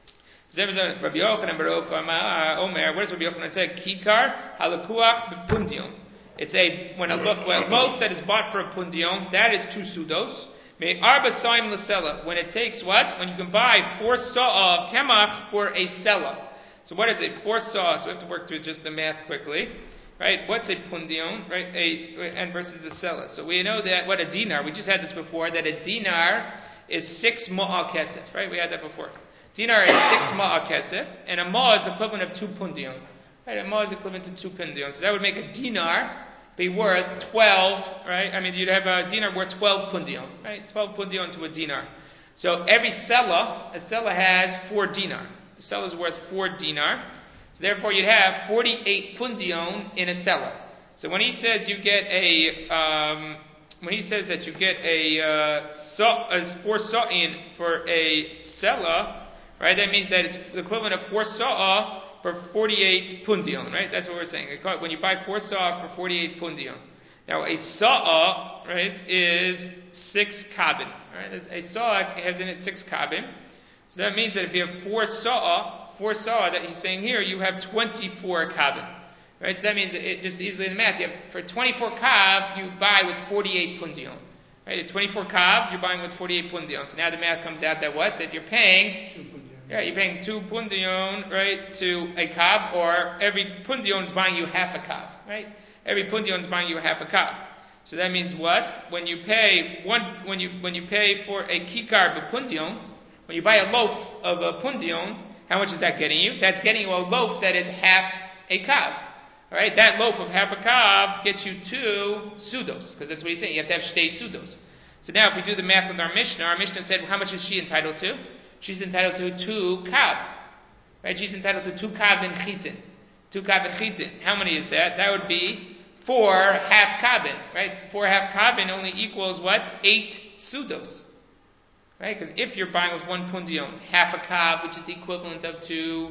Rabbi Yochanan Baruch Omer, what does Rabbi Yochanan say? Kikar halakuach b'pundion. It's a when a, lo, when a loaf that is bought for a pundion, that is two sudos. Me arba saim l'sela. When it takes what? When you can buy four saw of kemach for a sela. So what is it? Four saw. So we have to work through just the math quickly, right? What's a pundion, right? A and versus a sela. So we know that what a dinar. We just had this before. That a dinar is six ma'a kesef, right? We had that before. Dinar is six ma'a kesef, and a ma is equivalent of two pundion. Right? A ma is equivalent to two pundion. So that would make a dinar be worth twelve, right? I mean, you'd have a dinar worth twelve pundion, right? twelve pundion to a dinar. So every sela, a sela has four dinar. A sela is worth four dinar. So therefore you'd have forty-eight pundion in a sela. So when he says you get a, um, when he says that you get a, uh, so, a four sa'in for a sela, right? That means that it's the equivalent of four sa'a for forty-eight pundion, right? That's what we're saying. When you buy four saw for forty-eight pundion. Now, a saw, right, is six kabin, right? A saw has in it six kabin. So that means that if you have four saw, four saw that he's saying here, you have twenty-four kabin, right? So that means that it just easily in the math, you have, for twenty-four kav, you buy with forty-eight pundion, right? At twenty-four kav, you're buying with forty-eight pundion. So now the math comes out that what? That you're paying two pundion. Yeah, you're paying two pundion, right, to a kav, or every pundion is buying you half a kav, right? Every pundion is buying you half a kav. So that means what? When you pay one, when you when you pay for a kikar b'pundion, when you buy a loaf of a pundion, how much is that getting you? That's getting you a loaf that is half a kav. All right, that loaf of half a kav gets you two sudos, because that's what he's saying. You have to have shtei sudos. So now, if we do the math with our Mishnah, our Mishnah said, well, how much is she entitled to? She's entitled to two kav. Right? She's entitled to two kav in chitin. Two kav in chitin. How many is that? That would be four half kavin. Right? Four half kavin only equals what? Eight sudos. Right? Because if you're buying with one pundion, half a kav, which is the equivalent of two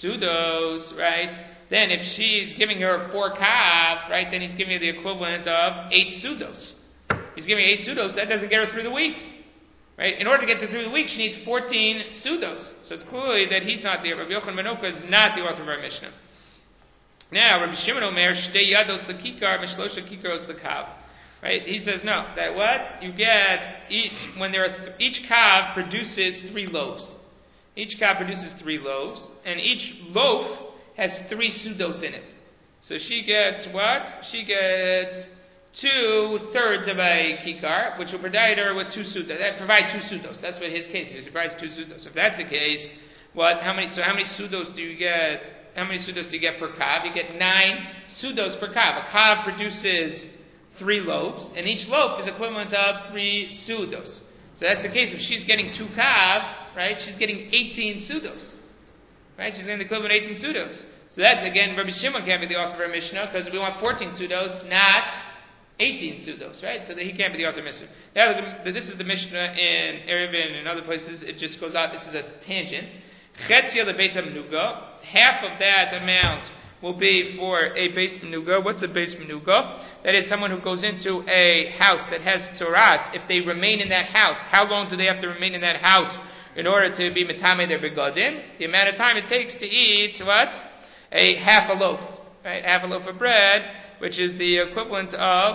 sudos, right? Then if she's giving her four kav, right, then he's giving her the equivalent of eight sudos. He's giving her eight sudos. That doesn't get her through the week. Right? In order to get through the week, she needs fourteen sudos. So it's clearly that he's not the Rabbi Yochanan ben Oka is not the author of our Mishnah. Now, Rabbi Shimon Omer, Shtei Yados L'Kikar, Mishlosha Kikaros L'Kav. Right? He says no. That what you get each when there are th- each kav produces three loaves. Each kav produces three loaves, and each loaf has three sudos in it. So she gets what? She gets two thirds of a kikar, which will provide her with two sudos. That provide two sudos. That's what his case is. He provides two sudos. If that's the case, what? How many? So how many sudos do you get? How many sudos do you get per kav? You get nine sudos per kav. A kav produces three loaves, and each loaf is equivalent of three sudos. So that's the case. If she's getting two kav, right? She's getting eighteen sudos, right? She's getting the equivalent of eighteen sudos. So that's again, Rabbi Shimon can't be the author of our Mishnah because we want fourteen sudos, not eighteen sudos, right? So that he can't be the author of Mishnah. Now, this is the Mishnah in Eruvin and other places. It just goes out. This is a tangent. Chetzia lebeit menuga. Half of that amount will be for a beis menuga. What's a beis menuga? That is someone who goes into a house that has tzoras. If they remain in that house, how long do they have to remain in that house in order to be metame their begadim? The amount of time it takes to eat what? A half a loaf, right? Half a loaf of bread, which is the equivalent of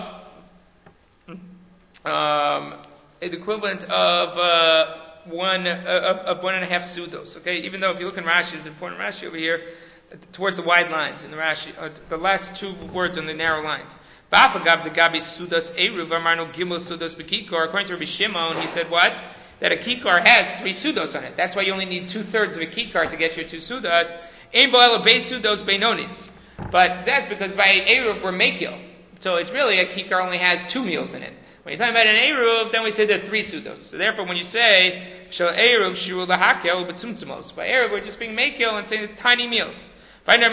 um, the equivalent of uh, one uh, of, of one and a half sudos. Okay, even though if you look in Rashi, it's important Rashi over here towards the wide lines in the Rashi, uh, the last two words on the narrow lines. According to Rabbi Shimon, he said what? That a kikar has three sudos on it. That's why you only need two thirds of a kikar to get your two sudas. But that's because by Eruv we're Mekil. So it's really a kikar only has two meals in it. When you're talking about an Eruv, then we say there are three sudos. So therefore when you say Shal Eruv Shiru Lahakel B'tzumtzumos, by Eruv we're just being Mekil and saying it's tiny meals. So when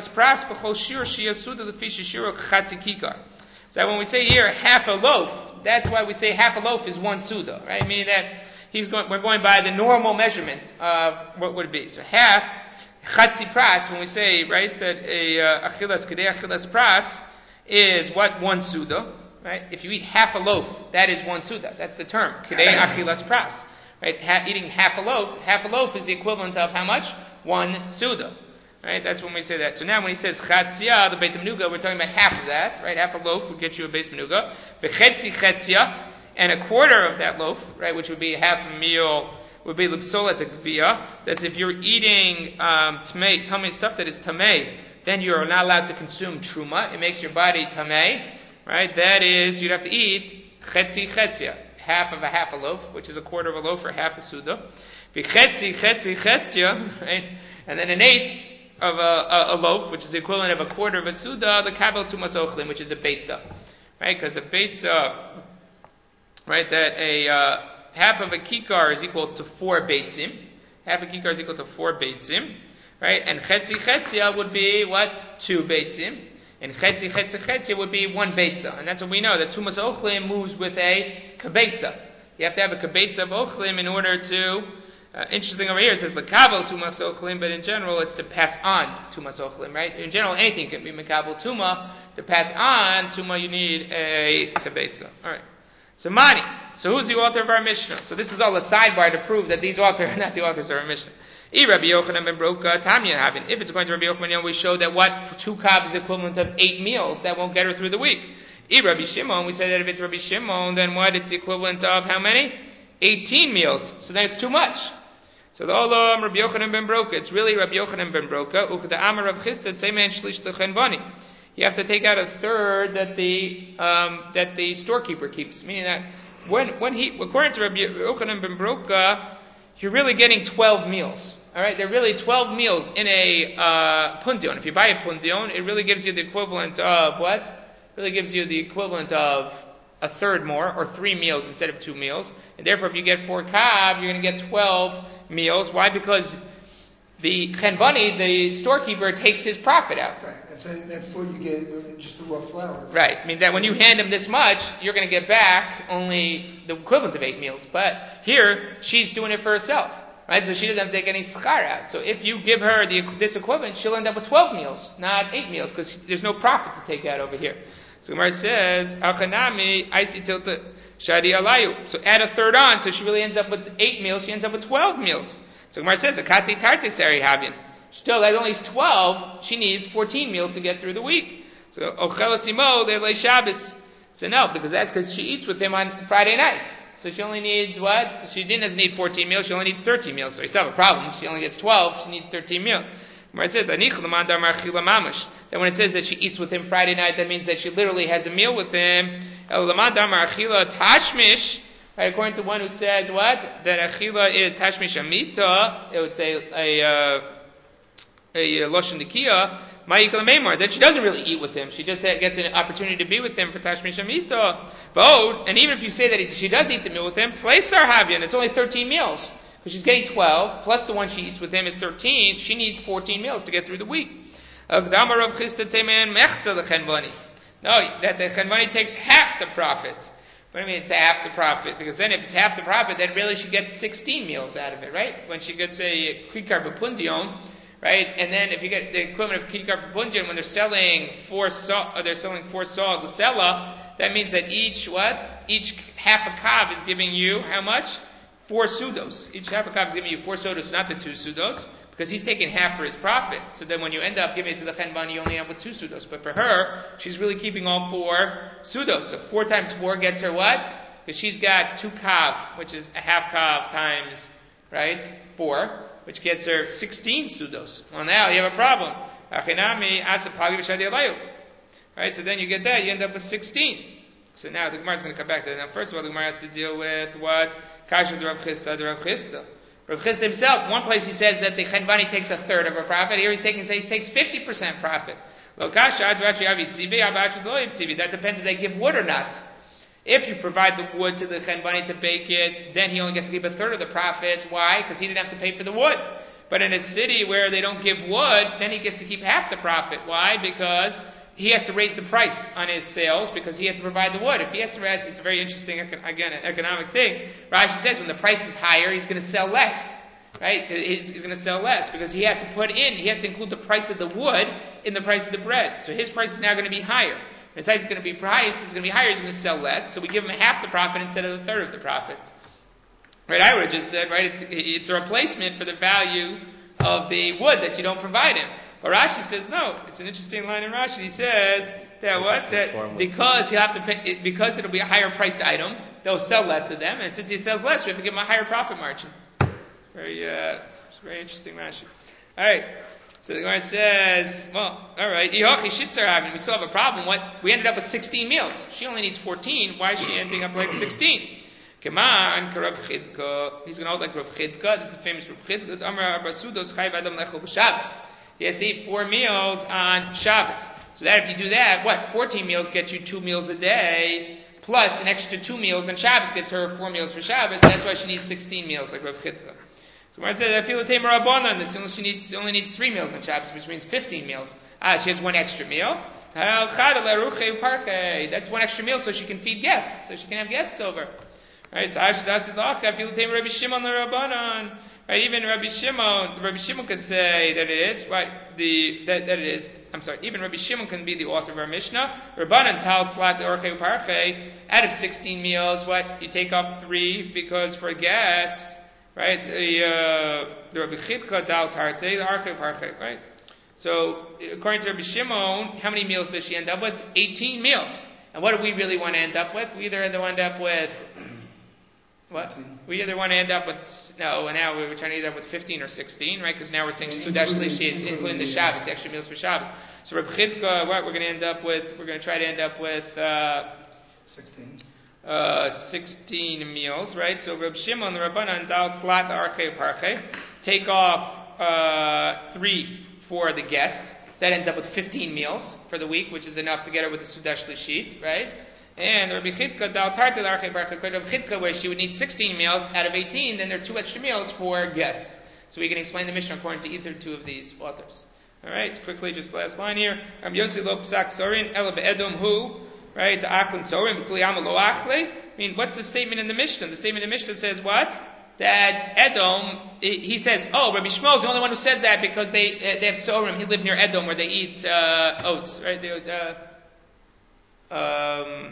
we say here half a loaf, that's why we say half a loaf is one suda, right? Meaning that he's going, we're going by the normal measurement of what would it be. So half chatzi pras, when we say, right, that a uh, achilas kedei achilas pras is what? One suda, right? If you eat half a loaf, that is one suda. That's the term, kedei achilas pras, right? Ha- eating half a loaf, half a loaf is the equivalent of how much? One suda, right? That's when we say that. So now when he says chatzia, the beit menuga, we're talking about half of that, right? Half a loaf would get you a beis menuga. V'chetzi chetzia, and a quarter of that loaf, right, which would be half a meal, would be l'psola tekviyah. That's if you're eating um, tamei, tamei stuff that is tamei, then you're not allowed to consume truma. It makes your body tamei, right? That is, you'd have to eat chetzi chetzia, half of a half a loaf, which is a quarter of a loaf or half a suda. V'chetzi chetzi chetzia, right? And then an eighth of a, a, a loaf, which is the equivalent of a quarter of a suda, the kabel tumas ochlim, which is a beitza, right? Because a beitza, right, that a uh, half of a kikar is equal to four beitzim. Half a kikar is equal to four beitzim, right? And chetzi chetzia would be what? Two beitzim. And chetzi chetzi chetzia would be one beitza. And that's what we know, that tumas ochlim moves with a kabetza. You have to have a kabetza of ochlim in order to, uh, interesting over here, it says lekabel tumas ochlim, but in general it's to pass on tumas ochlim, right? In general, anything can be mekabel tuma. To pass on tuma, you need a kabetza. Alright. So Mani. So who's the author of our Mishnah? So this is all a sidebar to prove that these authors are not the authors of our Mishnah. If it's going to Rabbi Yochanan, we show that what? Two kav is the equivalent of eight meals. That won't get her through the week. If Rabbi Shimon, we say that if it's Rabbi Shimon, then what? It's the equivalent of how many? eighteen meals. So then it's too much. So the Olam, Rabbi Yochanan ben Broka. It's really Rabbi Yochanan ben Broka. Uchda Amar Rav Chisda, Tzeimen Shlish Lechenvani. You have to take out a third that the um, that the storekeeper keeps. Meaning that when when he, according to Rabbi Yochanan ben Broka, you're really getting twelve meals. All right, they're really twelve meals in a uh, pundion. If you buy a pundion, it really gives you the equivalent of what? It really gives you the equivalent of a third more, or three meals instead of two meals. And therefore, if you get four kav, you're going to get twelve meals. Why? Because the chenvani, the storekeeper, takes his profit out. Right. That's a, that's what you get, just the raw flour. Right. I mean that when you hand him this much, you're going to get back only the equivalent of eight meals. But here, she's doing it for herself. Right? So she doesn't have to take any schar out. So if you give her the, this equivalent, she'll end up with twelve meals, not eight meals, because there's no profit to take out over here. So Gemara says, Achanami, Aisi tilta shadi alayu. So add a third on, so she really ends up with eight meals, she ends up with twelve meals. So Gemara says, Akati tarte sari havin. Still, that only is twelve, she needs fourteen meals to get through the week. So, Ochelasimo, Lele Shabbos. So no, because that's because she eats with him on Friday night. So she only needs what? She didn't need fourteen meals, she only needs thirteen meals. So you still have a problem. She only gets twelve, she needs thirteen meals. Where it says, that when it says that she eats with him Friday night, that means that she literally has a meal with him. Tashmish, right, according to one who says what? That achila is tashmish amita, it would say a, uh, a loshen nikia, ma'ikal meimar, that she doesn't really eat with him. She just gets an opportunity to be with him for tashmish amita. But, and even if you say that she does eat the meal with him, tleisar havyan, it's only thirteen meals. Because she's getting twelve, plus the one she eats with him is thirteen, she needs fourteen meals to get through the week. No, that the chenvani takes half the profit. What do I mean it's half the profit? Because then if it's half the profit, then really she gets sixteen meals out of it, right? When she gets a kikar b'pundion, right? And then if you get the equivalent of kikar b'pundion, when they're selling four saw, or they're selling four saw l'sela, that means that each, what? Each half a kav is giving you how much? Four sudos. Each half a kav is giving you four sudos, not the two sudos, because he's taking half for his profit. So then when you end up giving it to the chenvan, you only end up with two sudos. But for her, she's really keeping all four sudos. So four times four gets her what? Because she's got two kav, which is a half kav times, right, four, which gets her sixteen sudos. Well, now you have a problem. Right, so then you get that, you end up with sixteen. So now the Gemara is going to come back to that. Now first of all, the Gemara has to deal with what? Kasha Rav Chisda, Rav Chisda. Rav Chisda himself, one place he says that the chenvani takes a third of a profit. Here he's taking, say, he takes fifty percent profit. That depends if they give wood or not. If you provide the wood to the chenvani to bake it, then he only gets to keep a third of the profit. Why? Because he didn't have to pay for the wood. But in a city where they don't give wood, then he gets to keep half the profit. Why? Because he has to raise the price on his sales because he has to provide the wood. If he has to raise, it's a very interesting, again, an economic thing. Rashi says when the price is higher, he's going to sell less. Right? He's, he's going to sell less because he has to put in, he has to include the price of the wood in the price of the bread. So his price is now going to be higher. Besides it's going to be price, it's going to be higher, he's going to sell less. So we give him half the profit instead of the third of the profit. Right? I would have just said, right, it's, it's a replacement for the value of the wood that you don't provide him. But Rashi says no. It's an interesting line in Rashi. He says that what that because he'll have to pay, because it'll be a higher priced item, they'll sell less of them, and since he sells less, we have to give him a higher profit margin. Very, uh, it's very interesting Rashi. All right. So the Gemara says, well, all right. We still have a problem. What we ended up with sixteen meals. She only needs fourteen. Why is she ending up like sixteen? Come on, Rav Chidka. He's going to hold like Rav Chidka. This is a famous Rav Chidka. He has to eat four meals on Shabbos. So that if you do that, what? fourteen meals gets you two meals a day, plus an extra two meals on Shabbos gets her four meals for Shabbos. That's why she needs sixteen meals, like Rav Chidka. So when I say I feel the Tamer Rabbanan, that she needs, only needs three meals on Shabbos, which means fifteen meals. Ah, she has one extra meal. That's one extra meal so she can feed guests, so she can have guests over. Right? So I feel the Tamer Rabbi Shimon Rabbanan. Right, even Rabbi Shimon, Rabbi Shimon could say that it is, right, the, that, that it is, I'm sorry, even Rabbi Shimon can be the author of our Mishnah. Rabbanan tal tzlat orchei uparchei, out of sixteen meals, what, you take off three, because for gas, right, the, uh, the Rabbi Chidka tal tarte, the orchei uparchei, right? So, according to Rabbi Shimon, how many meals does she end up with? eighteen meals. And what do we really want to end up with? We either end up with What? We either want to end up with, no, and now we're trying to end up with fifteen or sixteen, right? Because now we're saying Sudash Lishit, including the Shabbos, the extra meals for Shabbos. So Reb Chidka, what we're going to end up with, we're going to try to end up with uh, sixteen. Uh, sixteen meals, right? So Reb Shimon, the Rabbanan, Dal Tzlat, the Archei Parchei, take off uh, three for the guests. So that ends up with fifteen meals for the week, which is enough to get her with the Sudash Lishit, right? And Rabbi Chidka, Dal Tarta, the Archei Parchei, Rabbi Chidka, where she would need sixteen meals out of eighteen, then there are two extra meals for guests. So we can explain the Mishnah according to either two of these authors. All right, quickly, just last line here. Ram Yossi lo psak sorin ela be'edom hu, right? Achlin sorin b'kliyama lo achle. I mean, what's the statement in the Mishnah? The statement in the Mishnah says what? That Edom, he says, oh, Rabbi Shmuel is the only one who says that because they uh, they have sorim. He lived near Edom where they eat uh, oats, right? They uh, um.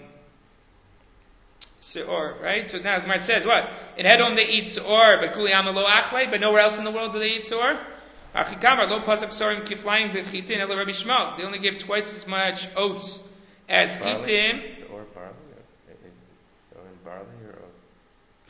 Seor, right? So now the Gemara says what? In Edom they eat seor, but kuliyama lo achle, but nowhere else in the world do they eat seor. Achikamar lo pasuk sorim kiflayim v'chitin ela Rabbi Shmuel. They only give twice as much oats as chitim. Seor barley.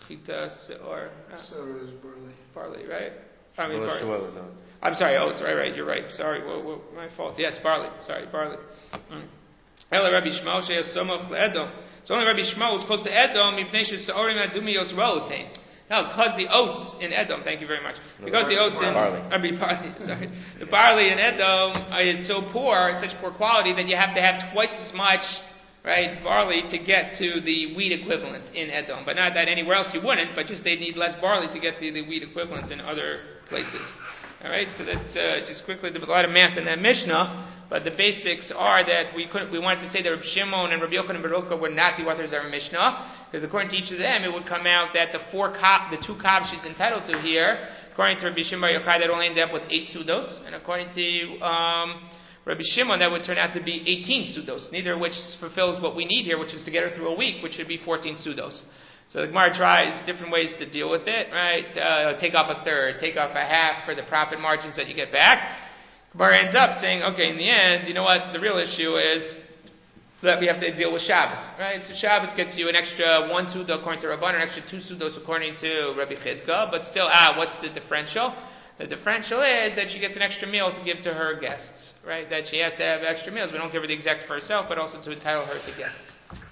chitas or uh, So is barley. barley, right? I mean, Well, barley. Shmuel is on. I'm sorry, oats, right, right, you're right. Sorry, whoa, whoa, my fault. Yes, barley. Sorry, barley. Ela Rabbi Shmuel sheyas somach leEdom. So only Rabbi Shmuel was close to Edom, mipnei she'saorim adumios rose hein. Now, because the oats in Edom, thank you very much. Because the oats in barley. I mean barley, sorry. The barley in Edom is so poor, such poor quality, that you have to have twice as much, right, barley to get to the wheat equivalent in Edom. But not that anywhere else you wouldn't, but just they need less barley to get the, the wheat equivalent in other places. All right, so that's uh, just quickly, there's a lot of math in that Mishnah, but the basics are that we couldn't, we wanted to say that Rabbi Shimon and Rabbi Yochanan and Baruch were not the authors of our Mishnah, because according to each of them, it would come out that the four kav, the two kavs she's entitled to here, according to Rabbi Shimon Bar Yochai, that only ended up with eight sudos, and according to um, Rabbi Shimon, that would turn out to be eighteen sudos, neither of which fulfills what we need here, which is to get her through a week, which would be fourteen sudos. So the Gemara tries different ways to deal with it, right? Uh, take off a third, take off a half for the profit margins that you get back. Gemara ends up saying, okay, in the end, you know what? The real issue is that we have to deal with Shabbos, right? So Shabbos gets you an extra one suda according to Rabban, an extra two sudos according to Rabbi Chidka, but still, ah, what's the differential? The differential is that she gets an extra meal to give to her guests, right? That she has to have extra meals. We don't give her the exact for herself, but also to entitle her to guests.